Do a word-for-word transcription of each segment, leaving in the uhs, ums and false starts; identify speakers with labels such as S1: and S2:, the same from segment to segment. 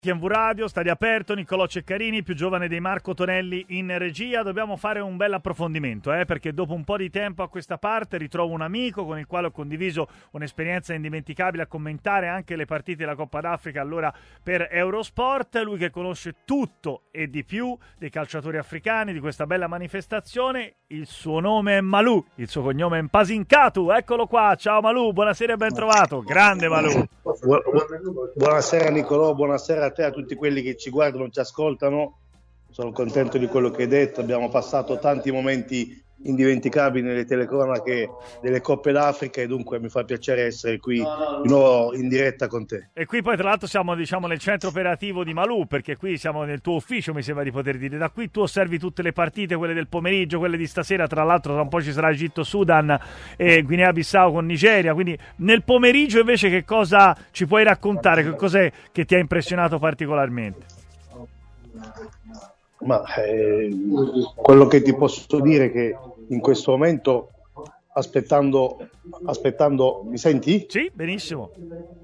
S1: T M V Radio, stadio aperto, Niccolò Ceccarini, più giovane dei Marco Tonelli in regia. Dobbiamo fare un bel approfondimento, eh, perché dopo un po' di tempo a questa parte ritrovo un amico con il quale ho condiviso un'esperienza indimenticabile a commentare anche le partite della Coppa d'Africa, allora per Eurosport. Lui che conosce tutto e di più dei calciatori africani, di questa bella manifestazione. Il suo nome è Malou, il suo cognome è Mpasinkatu. Eccolo qua, ciao Malou, buonasera e ben trovato. Grande Malou.
S2: Buonasera Niccolò, buonasera a te, a tutti quelli che ci guardano, ci ascoltano. Sono contento di quello che hai detto. Abbiamo passato tanti momenti indimenticabili nelle telecronache delle Coppe d'Africa e dunque mi fa piacere essere qui di nuovo in diretta con te.
S1: E qui poi tra l'altro siamo, diciamo, nel centro operativo di Malou, perché qui siamo nel tuo ufficio, mi sembra di poter dire. Da qui tu osservi tutte le partite, quelle del pomeriggio, quelle di stasera. Tra l'altro tra un po' ci sarà Egitto-Sudan e Guinea-Bissau con Nigeria. Quindi nel pomeriggio invece che cosa ci puoi raccontare? Che cos'è che ti ha impressionato particolarmente?
S2: Ma eh, quello che ti posso dire è che in questo momento aspettando aspettando mi senti?
S1: Sì, benissimo.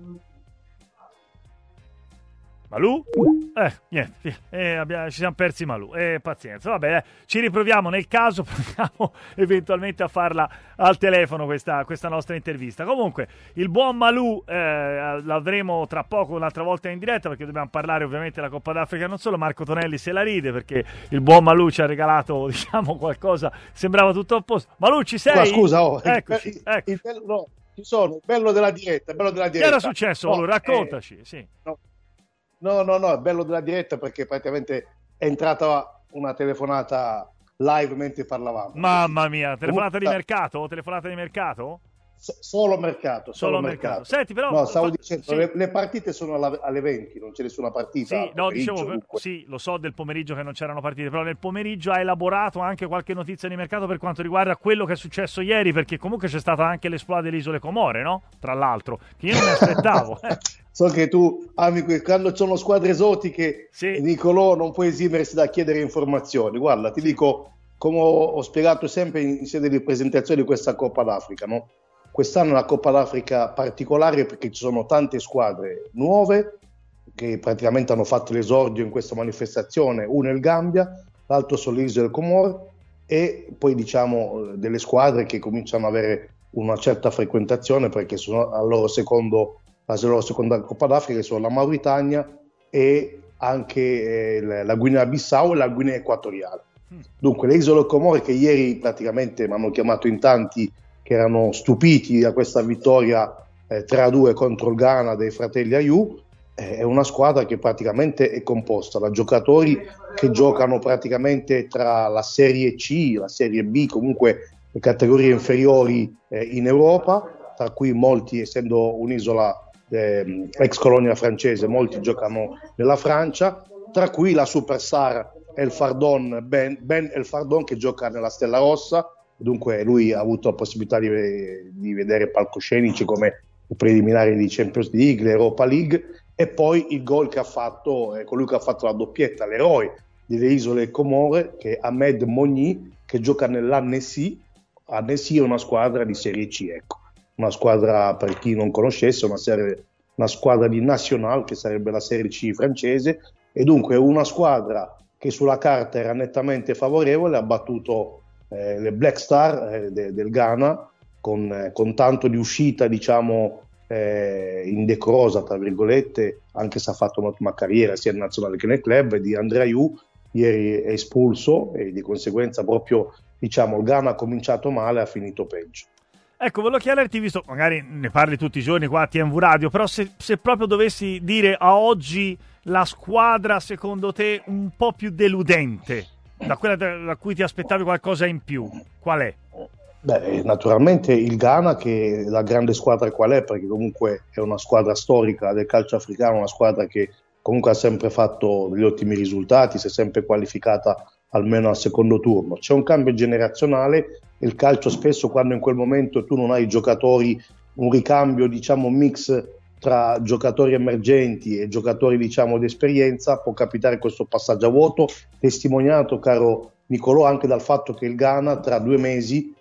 S1: Malou? Eh, niente, eh, abbiamo, ci siamo persi Malou, eh, pazienza, vabbè, eh, ci riproviamo, nel caso proviamo eventualmente a farla al telefono questa, questa nostra intervista. Comunque, il buon Malou eh, l'avremo tra poco un'altra volta in diretta, perché dobbiamo parlare ovviamente della Coppa d'Africa, non solo. Marco Tonelli se la ride, perché il buon Malou ci ha regalato, diciamo, qualcosa, sembrava tutto a posto. Malou, ci sei?
S2: Ma scusa, oh,
S1: eccoci,
S2: il,
S1: ecco.
S2: il bello, no, ci sono, il bello della diretta, il bello della diretta.
S1: Che era successo, Malou? Raccontaci, eh, sì.
S2: No. No, no, no, è bello della diretta perché praticamente è entrata una telefonata live mentre parlavamo.
S1: Mamma mia, telefonata di mercato? Telefonata di mercato?
S2: S- solo mercato.
S1: Solo,
S2: solo
S1: mercato.
S2: mercato.
S1: Senti, però...
S2: No, stavo
S1: fa...
S2: dicendo,
S1: sì.
S2: le, le partite sono alla, alle venti, non c'è nessuna partita.
S1: Sì, no, dicevo, sì, lo so del pomeriggio che non c'erano partite, però nel pomeriggio ha elaborato anche qualche notizia di mercato per quanto riguarda quello che è successo ieri, perché comunque c'è stata anche l'esploa delle Isole Comore, no? Tra l'altro, che io non mi aspettavo. eh.
S2: So che tu ami que- quando sono squadre esotiche, sì. Niccolò, non puoi esimersi da chiedere informazioni. Guarda, ti dico, come ho, ho spiegato sempre in, in sede di presentazione di questa Coppa d'Africa, no? Quest'anno è una Coppa d'Africa particolare perché ci sono tante squadre nuove che praticamente hanno fatto l'esordio in questa manifestazione. Uno è il Gambia, l'altro sono le Isole Comore e poi diciamo delle squadre che cominciano ad avere una certa frequentazione perché sono al loro secondo la loro seconda Coppa d'Africa, che sono la Mauritania e anche eh, la Guinea-Bissau e la Guinea Equatoriale. Mm. Dunque le Isole Comore, che ieri praticamente mi hanno chiamato in tanti che erano stupiti da questa vittoria eh, tre a due contro il Ghana dei fratelli Ayew, eh, è una squadra che praticamente è composta da giocatori che giocano praticamente tra la Serie C, la Serie B, comunque le categorie inferiori eh, in Europa, tra cui molti, essendo un'isola Eh, ex colonia francese, molti giocano nella Francia, tra cui la superstar El Fardon, Ben, Ben El Fardon, che gioca nella Stella Rossa, dunque lui ha avuto la possibilità di, di vedere palcoscenici come i preliminari di Champions League, l'Europa League, e poi il gol che ha fatto, è colui che ha fatto la doppietta, l'eroe delle Isole Comore, che è Ahmed Mogni, che gioca nell'Annecy. Annecy è una squadra di Serie C, ecco. Una squadra, per chi non conoscesse, una, serie, una squadra di National, che sarebbe la Serie C francese, e dunque una squadra che sulla carta era nettamente favorevole, ha battuto eh, le Black Star eh, de, del Ghana con, eh, con tanto di uscita, diciamo, eh, indecorosa, tra virgolette, anche se ha fatto un'ottima carriera sia in nazionale che nel club, di Andre Ayew. Ieri è espulso e di conseguenza proprio, diciamo, il Ghana ha cominciato male e ha finito peggio.
S1: Ecco, volevo chiederti, visto magari ne parli tutti i giorni qua a T M V Radio, però se, se proprio dovessi dire a oggi la squadra secondo te un po' più deludente, da quella da, da cui ti aspettavi qualcosa in più, qual è?
S2: Beh, naturalmente il Ghana, che la grande squadra qual è, perché comunque è una squadra storica del calcio africano, una squadra che comunque ha sempre fatto degli ottimi risultati, si è sempre qualificata almeno al secondo turno. C'è un cambio generazionale. Il calcio spesso, quando in quel momento tu non hai giocatori, un ricambio, diciamo, mix tra giocatori emergenti e giocatori, diciamo, di esperienza, può capitare questo passaggio a vuoto, testimoniato, caro Niccolò, anche dal fatto che il Ghana tra due mesi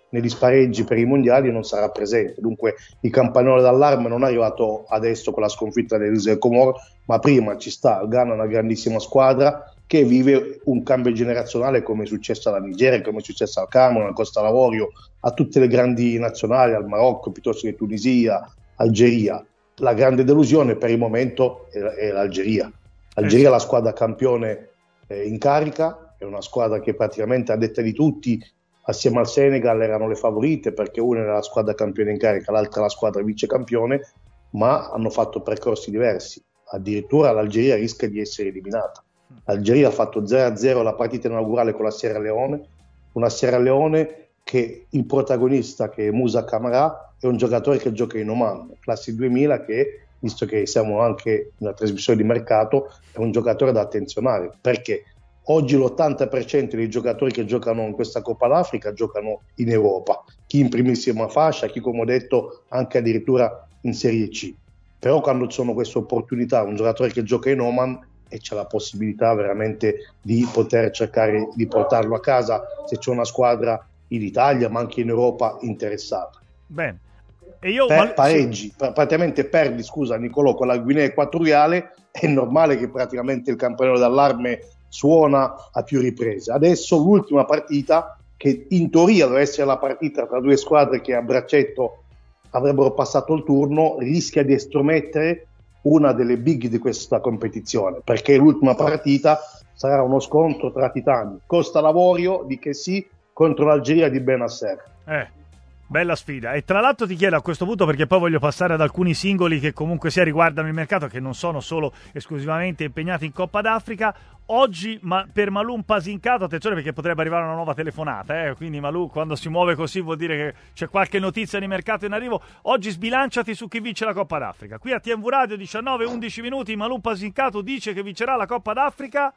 S2: negli spareggi per i mondiali non sarà presente. Dunque il campanello d'allarme non è arrivato adesso con la sconfitta delle Isole Comoro, ma prima ci sta. Il Ghana è una grandissima squadra che vive un cambio generazionale, come è successo alla Nigeria, come è successo al Camerun, al Costa d'Avorio, a tutte le grandi nazionali, al Marocco piuttosto che Tunisia, Algeria. La grande delusione per il momento è, è l'Algeria. L'Algeria è la squadra campione eh, in carica, è una squadra che praticamente, a detta di tutti, assieme al Senegal erano le favorite, perché una era la squadra campione in carica, l'altra la squadra vice campione, ma hanno fatto percorsi diversi. Addirittura l'Algeria rischia di essere eliminata. L'Algeria ha fatto zero a zero la partita inaugurale con la Sierra Leone, una Sierra Leone che il protagonista, che è Moussa Camara, è un giocatore che gioca in Oman, classe duemila, che, visto che siamo anche in una trasmissione di mercato, è un giocatore da attenzionare, perché oggi l'ottanta per cento dei giocatori che giocano in questa Coppa d'Africa giocano in Europa, chi in primissima fascia, chi, come ho detto, anche addirittura in Serie C. Però quando ci sono queste opportunità, un giocatore che gioca in Oman, e c'è la possibilità veramente di poter cercare di portarlo a casa se c'è una squadra in Italia ma anche in Europa interessata.
S1: Bene. E io
S2: per
S1: ma...
S2: pareggi, sì. praticamente perdi, scusa Nicolò, con la Guinea Equatoriale, è normale che praticamente il campanello d'allarme suona a più riprese. Adesso l'ultima partita, che in teoria deve essere la partita tra due squadre che a braccetto avrebbero passato il turno, rischia di estromettere una delle big di questa competizione, perché l'ultima partita sarà uno scontro tra titani, Costa d'Avorio di Kessie contro l'Algeria di Benasser.
S1: Eh, bella sfida. E tra l'altro ti chiedo a questo punto, perché poi voglio passare ad alcuni singoli che comunque sia riguardano il mercato, che non sono solo esclusivamente impegnati in Coppa d'Africa. Oggi ma per Malou un Pasincato, attenzione perché potrebbe arrivare una nuova telefonata, eh? Quindi Malou quando si muove così vuol dire che c'è qualche notizia di mercato in arrivo. Oggi sbilanciati su chi vince la Coppa d'Africa. Qui a T V Radio diciannove undici minuti, Malou Pasincato dice che vincerà la Coppa d'Africa.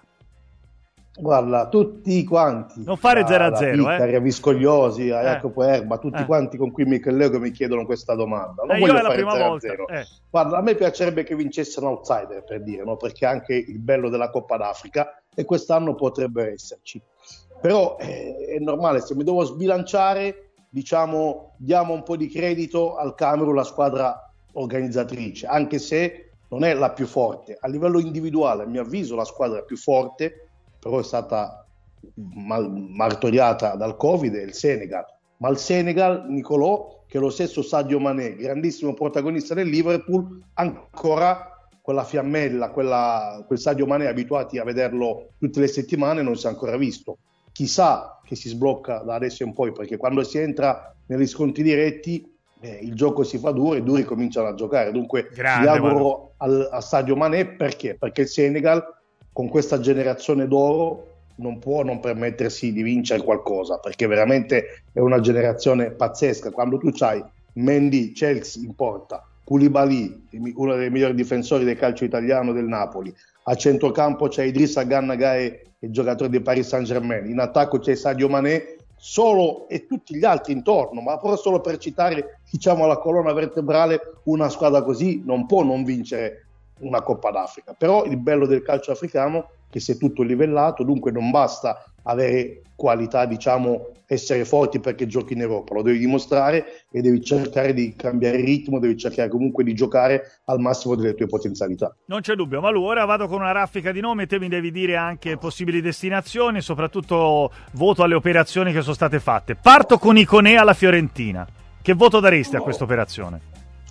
S2: Guarda, tutti quanti,
S1: non fare zero a zero,
S2: eh? a Viscogliosi, a
S1: eh.
S2: Jacopo Erba, tutti
S1: eh.
S2: quanti con cui mi collego mi chiedono questa domanda. Non
S1: eh,
S2: voglio
S1: io è la
S2: fare
S1: prima
S2: zero
S1: volta.
S2: a zero.
S1: Eh.
S2: Guarda, a me piacerebbe che vincesse un outsider, per dire, no? Perché anche il bello della Coppa d'Africa, e quest'anno potrebbe esserci. Però eh, è normale, se mi devo sbilanciare, diciamo, diamo un po' di credito al Camerun, la squadra organizzatrice, anche se non è la più forte. A livello individuale, a mio avviso, la squadra più forte, però è stata mal- martoriata dal Covid, è il Senegal. Ma il Senegal, Nicolò, che è lo stesso Sadio Mané, grandissimo protagonista del Liverpool, ancora quella fiammella, quella, quel Sadio Mané abituati a vederlo tutte le settimane, non si è ancora visto. Chissà che si sblocca da adesso in poi, perché quando si entra negli scontri diretti eh, il gioco si fa duro e duri cominciano a giocare. Dunque
S1: Grande,
S2: vi auguro al, a Sadio Mané, perché? Perché il Senegal con questa generazione d'oro non può non permettersi di vincere qualcosa, perché veramente è una generazione pazzesca. Quando tu c'hai Mendy, Chelsea in porta, Koulibaly, uno dei migliori difensori del calcio italiano del Napoli, a centrocampo c'è Idrissa Gana Gueye, il giocatore del Paris Saint-Germain, in attacco c'è Sadio Mané, solo e tutti gli altri intorno, ma però solo per citare, diciamo, la colonna vertebrale, una squadra così non può non vincere una Coppa d'Africa. Però il bello del calcio africano è che si è tutto livellato, dunque non basta avere qualità, diciamo, essere forti perché giochi in Europa, lo devi dimostrare e devi cercare di cambiare il ritmo, devi cercare comunque di giocare al massimo delle tue potenzialità.
S1: Non c'è dubbio, Malou, ora vado con una raffica di nomi e te mi devi dire anche possibili destinazioni e soprattutto voto alle operazioni che sono state fatte. Parto con Iconé alla Fiorentina. Che voto daresti a questa operazione?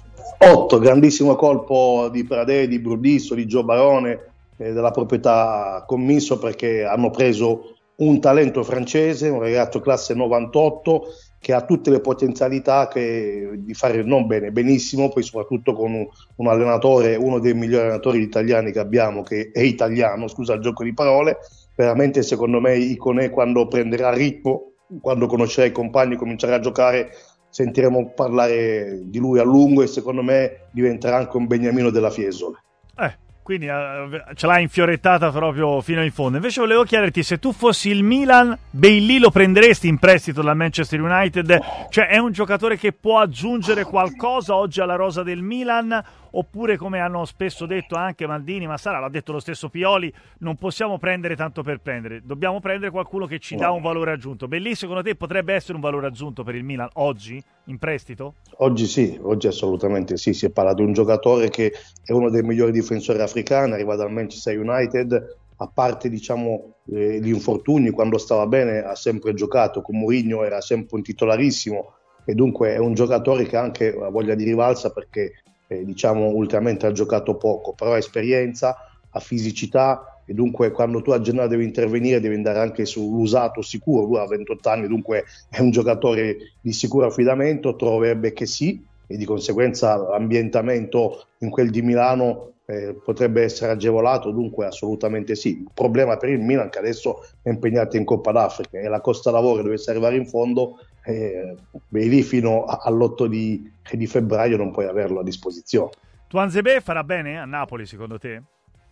S2: otto, grandissimo colpo di Pradè, di Brudisso, di Gio Barone, eh, della proprietà commisso, perché hanno preso un talento francese, un ragazzo classe novantotto che ha tutte le potenzialità che, di fare non bene, benissimo, poi soprattutto con un, un allenatore, uno dei migliori allenatori italiani che abbiamo, che è italiano, scusa il gioco di parole. Veramente secondo me Iconé, quando prenderà ritmo, quando conoscerà i compagni, comincerà a giocare, sentiremo parlare di lui a lungo e secondo me diventerà anche un beniamino della Fiesole.
S1: Eh, quindi uh, ce l'ha infiorettata proprio fino in fondo. Invece volevo chiederti, se tu fossi il Milan, Bailly lo prenderesti in prestito dal Manchester United? Cioè è un giocatore che può aggiungere qualcosa oggi alla rosa del Milan, oppure come hanno spesso detto anche Maldini, ma sarà, l'ha detto lo stesso Pioli, non possiamo prendere tanto per prendere, dobbiamo prendere qualcuno che ci dà un valore aggiunto. Belli, secondo te potrebbe essere un valore aggiunto per il Milan oggi in prestito?
S2: Oggi sì, oggi assolutamente sì, si parla di un giocatore che è uno dei migliori difensori africani, arriva dal Manchester United, a parte diciamo eh, gli infortuni, quando stava bene ha sempre giocato, con Mourinho era sempre un titolarissimo e dunque è un giocatore che ha anche ha voglia di rivalsa perché eh, diciamo ultimamente ha giocato poco, però ha esperienza, ha fisicità e dunque quando tu a gennaio devi intervenire devi andare anche sull'usato sicuro, lui ha ventotto anni, dunque è un giocatore di sicuro affidamento, troverebbe che sì e di conseguenza l'ambientamento in quel di Milano eh, potrebbe essere agevolato, dunque assolutamente sì. Il problema per il Milan che adesso è impegnato in Coppa d'Africa e la Costa Lavoro dovesse arrivare in fondo, eh, beh, lì fino all'otto di, di febbraio non puoi averlo a disposizione.
S1: Tuanzebe farà bene a Napoli secondo te?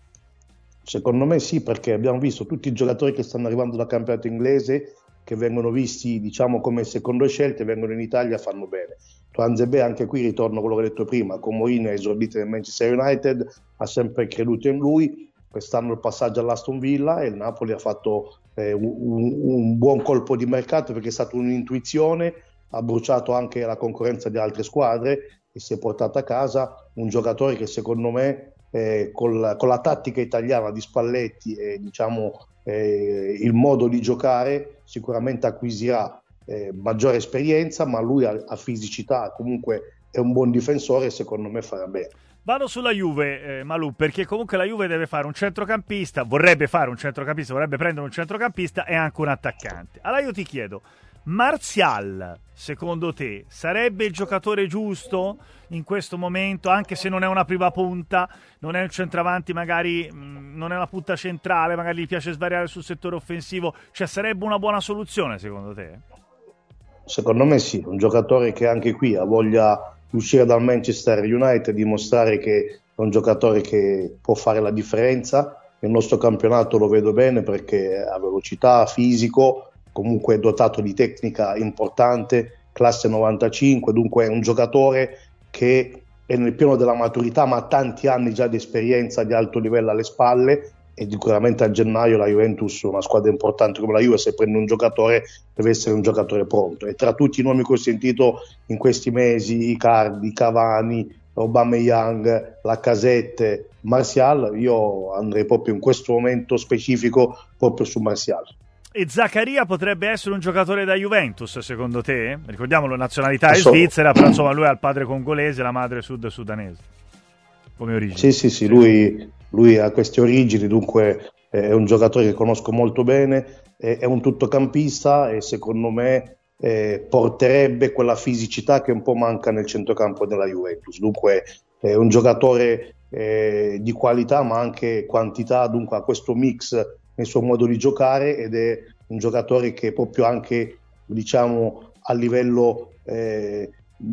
S2: Secondo me sì, perché abbiamo visto tutti i giocatori che stanno arrivando dal campionato inglese che vengono visti diciamo come seconde scelte, vengono in Italia, fanno bene. Tuanzebe anche qui ritorno a quello che ho detto prima, con Mourinho è esordito nel Manchester United, ha sempre creduto in lui, quest'anno il passaggio all'Aston Villa e il Napoli ha fatto eh, un, un buon colpo di mercato perché è stata un'intuizione, ha bruciato anche la concorrenza di altre squadre e si è portato a casa un giocatore che secondo me eh, con, la, con la tattica italiana di Spalletti e diciamo eh, il modo di giocare sicuramente acquisirà eh, maggiore esperienza, ma lui ha, ha fisicità, comunque è un buon difensore e secondo me farà bene.
S1: Vado sulla Juve, eh, Malù, perché comunque la Juve deve fare un centrocampista, vorrebbe fare un centrocampista, vorrebbe prendere un centrocampista e anche un attaccante. Allora io ti chiedo, Martial, secondo te, sarebbe il giocatore giusto in questo momento, anche se non è una prima punta, non è un centravanti magari, mh, non è una punta centrale, magari gli piace svariare sul settore offensivo, cioè sarebbe una buona soluzione secondo te?
S2: Secondo me sì, un giocatore che anche qui ha voglia di uscire dal Manchester United, dimostrare che è un giocatore che può fare la differenza. Nel nostro campionato lo vedo bene perché ha velocità, fisico, comunque dotato di tecnica importante, classe novantacinque, dunque è un giocatore che è nel pieno della maturità ma ha tanti anni già di esperienza di alto livello alle spalle e sicuramente a gennaio la Juventus, una squadra importante come la Juve, se prende un giocatore deve essere un giocatore pronto e tra tutti i nomi che ho sentito in questi mesi, Icardi, Cavani, Aubameyang, Lacazette, Martial, io andrei proprio in questo momento specifico proprio su Martial.
S1: E Zaccaria potrebbe essere un giocatore da Juventus secondo te? Ricordiamolo, nazionalità è svizzera, però insomma lui ha il padre congolese e la madre sud-sudanese come origine.
S2: Sì, sì, sì, lui, lui ha queste origini, dunque è un giocatore che conosco molto bene, è, è un tuttocampista e secondo me eh, porterebbe quella fisicità che un po' manca nel centrocampo della Juventus. Dunque è un giocatore eh, di qualità ma anche quantità, dunque ha questo mix nel suo modo di giocare ed è un giocatore che proprio anche diciamo a livello eh,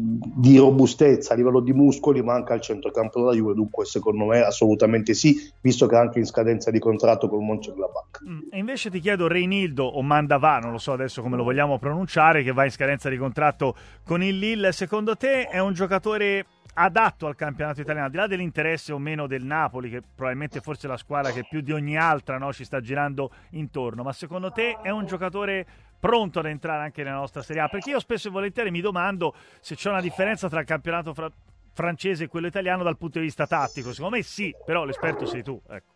S2: di robustezza, a livello di muscoli manca al centrocampo della Juve, dunque secondo me assolutamente sì, visto che è anche in scadenza di contratto con il Mönchengladbach.
S1: Mm, e invece ti chiedo Reinildo o Mandava, non lo so adesso come lo vogliamo pronunciare, che va in scadenza di contratto con il Lille, secondo te è un giocatore adatto al campionato italiano, al di là dell'interesse o meno del Napoli, che probabilmente forse è la squadra che più di ogni altra, no, ci sta girando intorno, ma secondo te è un giocatore pronto ad entrare anche nella nostra Serie A? Perché io spesso e volentieri mi domando se c'è una differenza tra il campionato fra- francese e quello italiano dal punto di vista tattico. Secondo me sì, però l'esperto sei tu, ecco.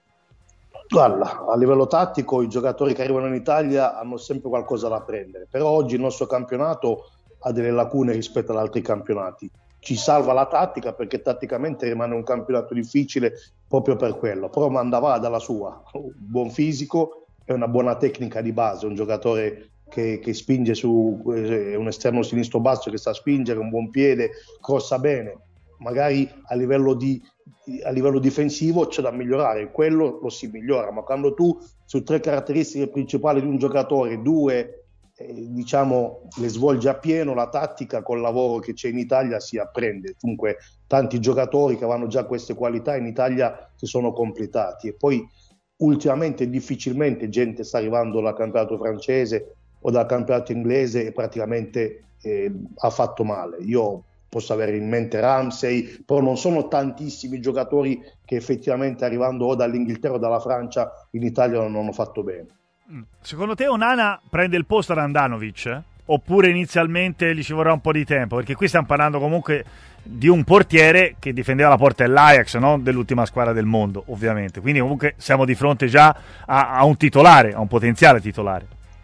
S2: Guarda, a livello tattico i giocatori che arrivano in Italia hanno sempre qualcosa da prendere, però oggi il nostro campionato ha delle lacune rispetto ad altri campionati. Ci salva la tattica perché tatticamente rimane un campionato difficile proprio per quello, però Mandava dalla sua, un buon fisico e una buona tecnica di base, un giocatore che, che spinge su eh, un esterno sinistro basso che sa spingere, un buon piede, crossa bene, magari a livello, di, a livello difensivo c'è da migliorare, quello lo si migliora, ma quando tu su tre caratteristiche principali di un giocatore, due Eh, diciamo le svolge a pieno, la tattica col lavoro che c'è in Italia si apprende. Dunque tanti giocatori che avevano già queste qualità in Italia si sono completati e poi ultimamente difficilmente gente sta arrivando dal campionato francese o dal campionato inglese e praticamente eh, ha fatto male. Io posso avere in mente Ramsey, però non sono tantissimi giocatori che effettivamente arrivando o dall'Inghilterra o dalla Francia in Italia non hanno fatto bene.
S1: Secondo te Onana prende il posto ad Handanovic? Eh? Oppure inizialmente gli ci vorrà un po' di tempo? Perché qui stiamo parlando comunque di un portiere che difendeva la porta dell'Ajax, no? Dell'ultima squadra del mondo, ovviamente. Quindi comunque siamo di fronte già a, a un titolare, a un potenziale titolare.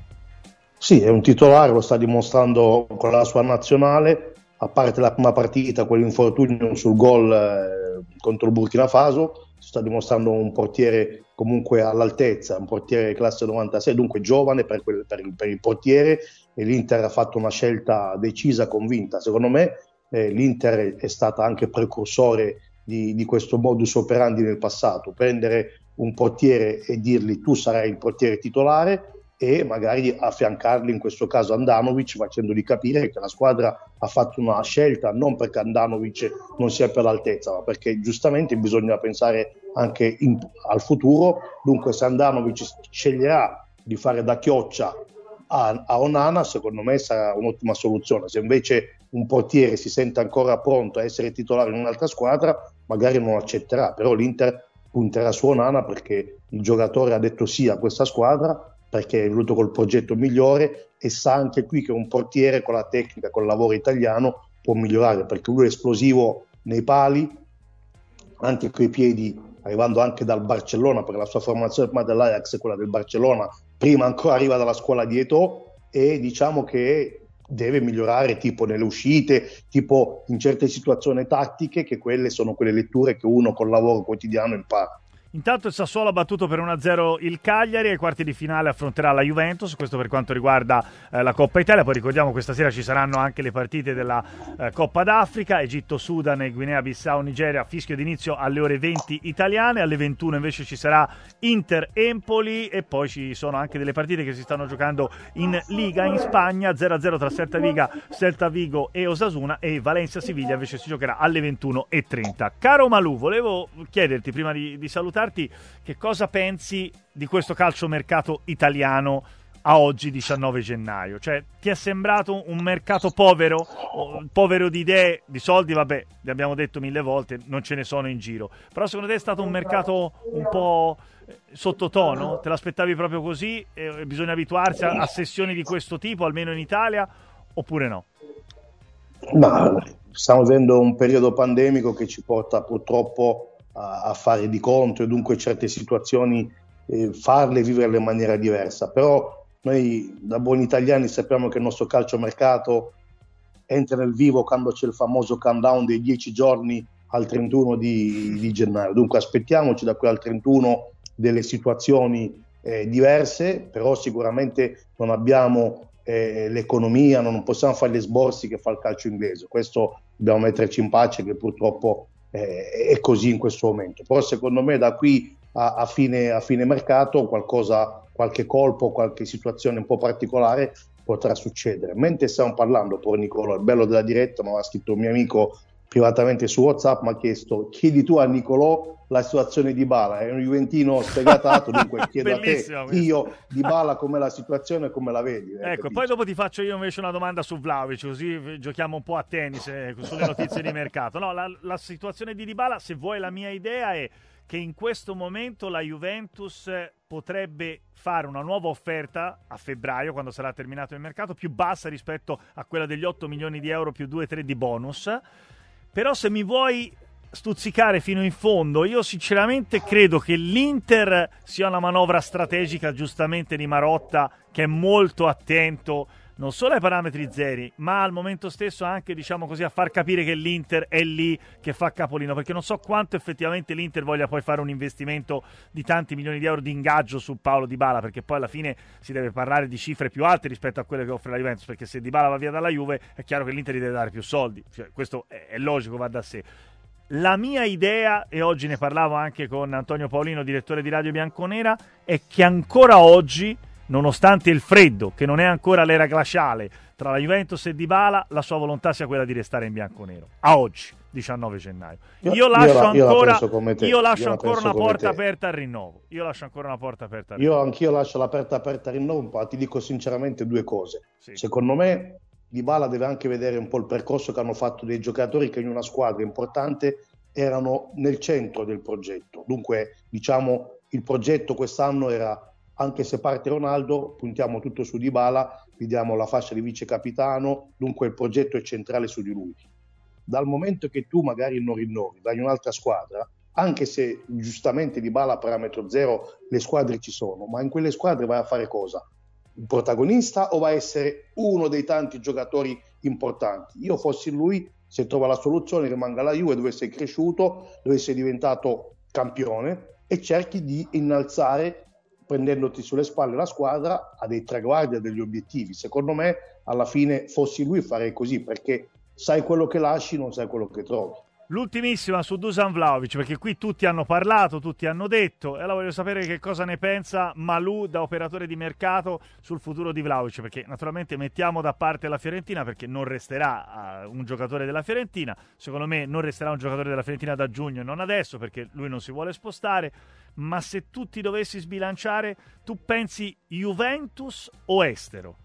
S2: Sì, è un titolare, lo sta dimostrando con la sua nazionale, a parte la prima partita, quell'infortunio sul gol eh, contro il Burkina Faso, sta dimostrando un portiere comunque all'altezza, un portiere classe novantasei, dunque giovane per, quel, per, il, per il portiere, e l'Inter ha fatto una scelta decisa, convinta. Secondo me eh, l'Inter è stata anche precursore di, di questo modus operandi nel passato, prendere un portiere e dirgli tu sarai il portiere titolare e magari affiancarli, in questo caso Handanovic, facendogli capire che la squadra ha fatto una scelta non perché Handanovic non sia per l'altezza, ma perché giustamente bisogna pensare anche in, al futuro. Dunque se Handanovic sceglierà di fare da chioccia a, a Onana, secondo me sarà un'ottima soluzione. Se invece un portiere si sente ancora pronto a essere titolare in un'altra squadra, magari non accetterà, però l'Inter punterà su Onana perché il giocatore ha detto sì a questa squadra, perché è venuto col progetto migliore e sa anche qui che un portiere con la tecnica, col lavoro italiano può migliorare, perché lui è esplosivo nei pali, anche coi piedi, arrivando anche dal Barcellona, perché la sua formazione prima dell'Ajax è quella del Barcellona, prima ancora arriva dalla scuola di Eto'o, e diciamo che deve migliorare tipo nelle uscite, tipo in certe situazioni tattiche, che quelle sono quelle letture che uno col lavoro quotidiano impara.
S1: Intanto il Sassuolo ha battuto per uno a zero il Cagliari, ai quarti di finale affronterà la Juventus, questo per quanto riguarda eh, la Coppa Italia. Poi ricordiamo questa sera ci saranno anche le partite della eh, Coppa d'Africa, Egitto, Sudan e Guinea Bissau, Nigeria, fischio d'inizio alle ore venti italiane, alle ventuno invece ci sarà Inter Empoli, e poi ci sono anche delle partite che si stanno giocando in Liga in Spagna, zero a zero tra Celta Vigo, Celta Vigo e Osasuna, e Valencia Siviglia invece si giocherà alle ventuno e trenta. Caro Malù, volevo chiederti prima di, di salutare che cosa pensi di questo calciomercato italiano a oggi diciannove gennaio? Cioè, ti è sembrato un mercato povero, povero di idee, di soldi, vabbè, vi abbiamo detto mille volte, non ce ne sono in giro, però secondo te è stato un mercato un po' sottotono? Te l'aspettavi proprio così? E bisogna abituarsi a, a sessioni di questo tipo, almeno in Italia, oppure no?
S2: Ma stiamo vivendo un periodo pandemico che ci porta purtroppo a fare di conto, e dunque certe situazioni eh, farle viverle in maniera diversa. Però noi da buoni italiani sappiamo che il nostro calciomercato entra nel vivo quando c'è il famoso countdown dei dieci giorni al trentuno di, di gennaio, dunque aspettiamoci da qui al trentuno delle situazioni eh, diverse, però sicuramente non abbiamo eh, l'economia, non possiamo fare gli sborsi che fa il calcio inglese, questo dobbiamo metterci in pace, che purtroppo è così in questo momento. Però secondo me da qui a, a, fine, a fine mercato qualcosa, qualche colpo, qualche situazione un po' particolare potrà succedere. Mentre stiamo parlando, poi Nicolò, il bello della diretta, mi ha scritto un mio amico privatamente su WhatsApp, mi ha chiesto: chiedi tu a Nicolò la situazione di Dybala, è un juventino sfegatato, dunque chiedo a te, io Dybala, com'è la situazione e come la vedi? Eh,
S1: ecco,
S2: capisci?
S1: Poi dopo ti faccio io invece una domanda su Vlahovic, così giochiamo un po' a tennis eh, sulle notizie di mercato. No, la, la situazione di Dybala, se vuoi la mia idea, è che in questo momento la Juventus potrebbe fare una nuova offerta a febbraio, quando sarà terminato il mercato, più bassa rispetto a quella degli otto milioni di euro più due tre di bonus. Però se mi vuoi stuzzicare fino in fondo, io sinceramente credo che l'Inter sia una manovra strategica, giustamente, di Marotta, che è molto attento non solo ai parametri zeri, ma al momento stesso anche, diciamo così, a far capire che l'Inter è lì che fa capolino, perché non so quanto effettivamente l'Inter voglia poi fare un investimento di tanti milioni di euro di ingaggio su Paulo Dybala, perché poi alla fine si deve parlare di cifre più alte rispetto a quelle che offre la Juventus, perché se Dybala va via dalla Juve è chiaro che l'Inter gli deve dare più soldi, cioè, questo è, è logico, va da sé. La mia idea, e oggi ne parlavo anche con Antonio Paolino, direttore di Radio Bianconera, è che ancora oggi, nonostante il freddo, che non è ancora l'era glaciale tra la Juventus e Dybala, la sua volontà sia quella di restare in bianconero. A oggi, diciannove gennaio. Io lascio
S2: io
S1: ancora,
S2: io
S1: io lascio
S2: io
S1: ancora una porta
S2: te.
S1: aperta al rinnovo. Io lascio ancora una porta aperta al
S2: io
S1: rinnovo.
S2: Anch'io lascio l'aperta aperta al rinnovo, ma ti dico sinceramente due cose.
S1: Sì.
S2: Secondo me Dybala deve anche vedere un po' il percorso che hanno fatto dei giocatori che in una squadra importante erano nel centro del progetto. Dunque, diciamo, il progetto quest'anno era, anche se parte Ronaldo, puntiamo tutto su Dybala, gli diamo la fascia di vice capitano, dunque il progetto è centrale su di lui. Dal momento che tu magari non rinnovi, vai in un'altra squadra, anche se giustamente Dybala parametro zero, le squadre ci sono, ma in quelle squadre vai a fare cosa? Un protagonista o va a essere uno dei tanti giocatori importanti? Io fossi lui, se trova la soluzione, rimanga alla Juve dove sei cresciuto, dove sei diventato campione e cerchi di innalzare, prendendoti sulle spalle la squadra, a dei traguardi, a degli obiettivi. Secondo me, alla fine, fossi lui, farei così, perché sai quello che lasci, non sai quello che trovi.
S1: L'ultimissima su Dusan Vlahovic, perché qui tutti hanno parlato, tutti hanno detto, e allora voglio sapere che cosa ne pensa Malù da operatore di mercato sul futuro di Vlahovic, perché naturalmente mettiamo da parte la Fiorentina, perché non resterà uh, un giocatore della Fiorentina, secondo me non resterà un giocatore della Fiorentina da giugno e non adesso, perché lui non si vuole spostare, ma se tu ti dovessi sbilanciare, tu pensi Juventus o estero?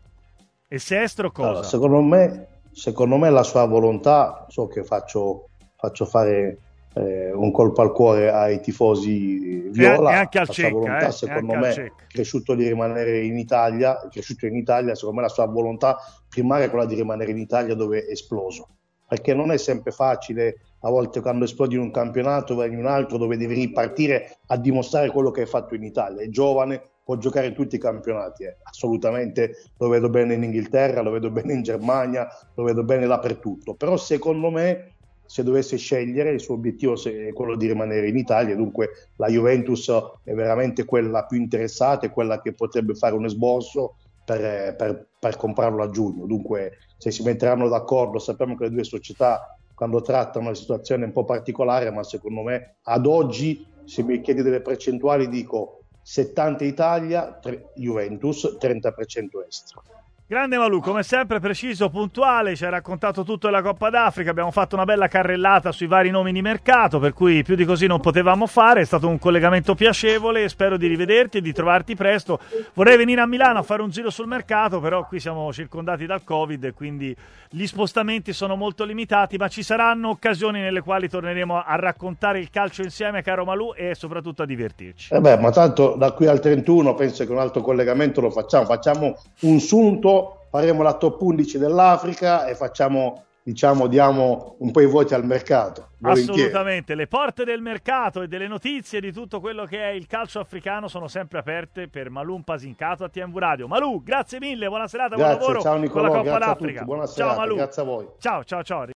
S1: E se estero cosa?
S2: Allora, secondo me, secondo me la sua volontà, so che faccio... faccio fare eh, un colpo al cuore ai tifosi viola,
S1: e anche al
S2: la
S1: Cecca,
S2: sua volontà
S1: eh?
S2: secondo me è cresciuto di rimanere in Italia, è cresciuto in Italia, secondo me la sua volontà primaria è quella di rimanere in Italia dove è esploso, perché non è sempre facile, a volte quando esplodi in un campionato vai in un altro dove devi ripartire a dimostrare quello che hai fatto in Italia, è giovane, può giocare in tutti i campionati, eh. Assolutamente lo vedo bene in Inghilterra, lo vedo bene in Germania, lo vedo bene dappertutto, però secondo me se dovesse scegliere, il suo obiettivo è quello di rimanere in Italia, dunque la Juventus è veramente quella più interessata e quella che potrebbe fare un esborso per, per, per comprarlo a giugno. Dunque se si metteranno d'accordo, sappiamo che le due società quando trattano la situazione è un po' particolare, ma secondo me ad oggi, se mi chiedi delle percentuali, dico settanta Italia, Juventus, trenta per cento estero.
S1: Grande Malù, come sempre preciso, puntuale, ci ha raccontato tutto della Coppa d'Africa, abbiamo fatto una bella carrellata sui vari nomi di mercato, per cui più di così non potevamo fare, è stato un collegamento piacevole, spero di rivederti e di trovarti presto. Vorrei venire a Milano a fare un giro sul mercato, però qui siamo circondati dal Covid e quindi gli spostamenti sono molto limitati, ma ci saranno occasioni nelle quali torneremo a raccontare il calcio insieme, caro Malù, e soprattutto a divertirci.
S2: Eh beh, ma tanto da qui al trentuno penso che un altro collegamento lo facciamo, facciamo un sunto, faremo la top undici dell'Africa e facciamo, diciamo, diamo un po' i voti al mercato. Volentieri.
S1: Assolutamente, le porte del mercato e delle notizie di tutto quello che è il calcio africano sono sempre aperte per Malù Mpasincato a T M V Radio. Malù, grazie mille, buona serata,
S2: grazie,
S1: buon lavoro
S2: ciao Nicolò,
S1: con la Coppa
S2: grazie
S1: d'Africa.
S2: A tutti, buona
S1: ciao
S2: serata,
S1: Malù.
S2: grazie a voi.
S1: Ciao, ciao, ciao.